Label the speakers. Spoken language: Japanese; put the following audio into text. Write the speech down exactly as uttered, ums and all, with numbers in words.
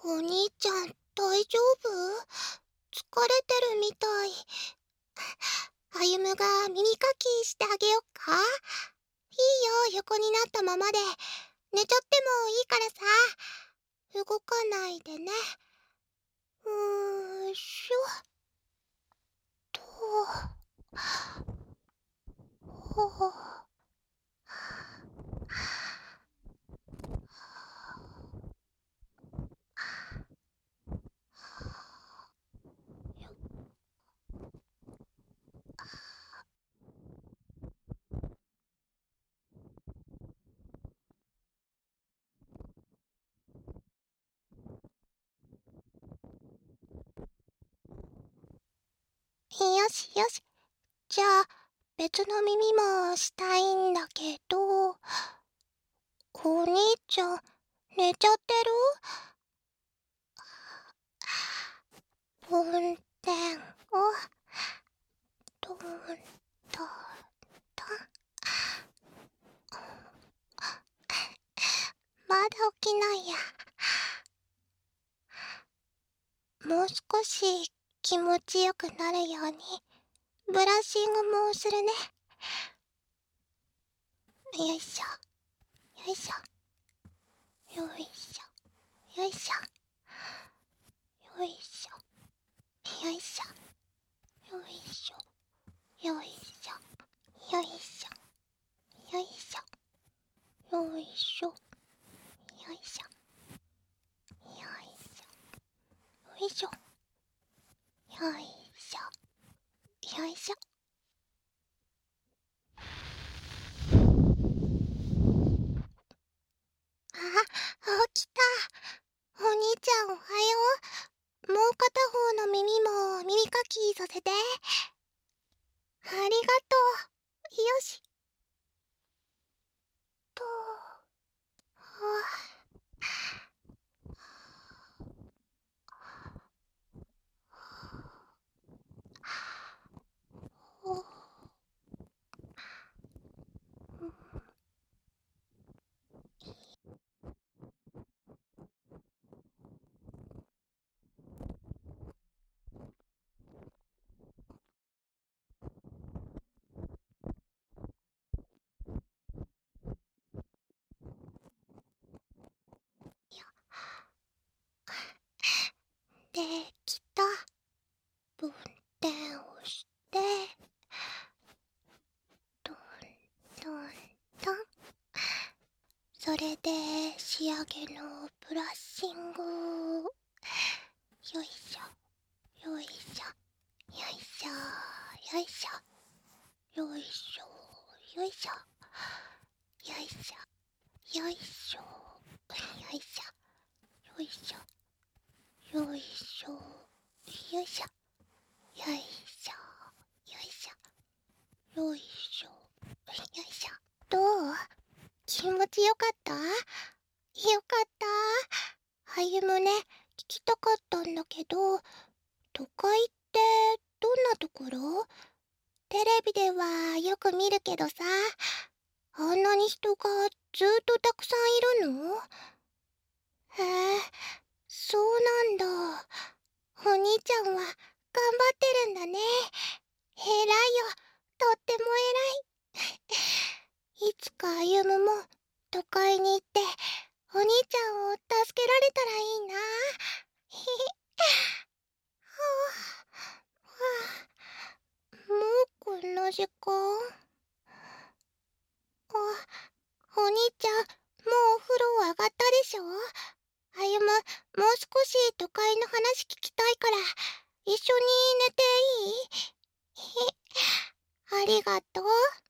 Speaker 1: お兄ちゃん、大丈夫？疲れてるみたい。歩夢が耳かきしてあげよっか？いいよ、横になったままで。寝ちゃってもいいからさ。動かないでね。うーしょ。と。ほう。よしよし。じゃあ、別の耳もしたいんだけど、お兄ちゃん、寝ちゃってる？運転を、どんどんと、まだ起きないや。もう少し気持ちよくなるように、ブラッシングもするね。よいしょ、よいしょ、よいしょ、よいしょ、よいしょ、よいしょ、よいしょ、よいしょ、よいしょ、よいしょ、よいしょ、よいしょ、よいしょ、よいしょ、よいしょ、よいしょ。あ、起きた。お兄ちゃんおはよう。もう片方の耳も耳かきさせて。ありがとう。よし。と。はあ、お。できた。運転をして、どんどんどん。それで仕上げのブラッシング。よいしょ、よいしょ、よいしょ、よいしょ、よいしょ、よいしょ、よいしょ、よいしょ、よいしょ、よいしょ、よいしょ、よいしょ、よいしょ、よいしょ、よいしょ、よいしょ。どう？気持ちよかった？よかった。歩夢ね、聞きたかったんだけど、都会ってどんなところ？テレビではよく見るけどさ、あんなに人がずっとたくさんいるの？へえ、そうなんだ。お兄ちゃんは頑張ってるんだね。偉いよ。とっても偉い。いつか歩夢も都会に行って、お兄ちゃんを助けられたらいいな。ひひ。はあ、もうこんな時間？あ、お兄ちゃん、もうお風呂上がったでしょ？歩夢、もう少し都会の話聞きたいから、一緒に寝ていい？ひ、ありがとう。